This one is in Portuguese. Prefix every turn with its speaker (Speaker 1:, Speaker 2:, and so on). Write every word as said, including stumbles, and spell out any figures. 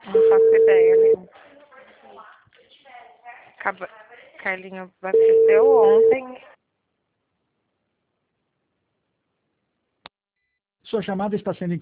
Speaker 1: Não faço ideia, Lino. Acaba... Carlinho abasteceu ontem.
Speaker 2: Sua chamada está sendo